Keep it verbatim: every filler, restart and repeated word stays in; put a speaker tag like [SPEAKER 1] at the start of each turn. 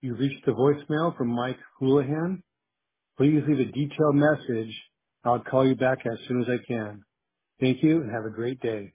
[SPEAKER 1] You reached the voicemail from Mike Houlihan. Please leave a detailed message. I'll call you back as soon as I can. Thank you and have a great day.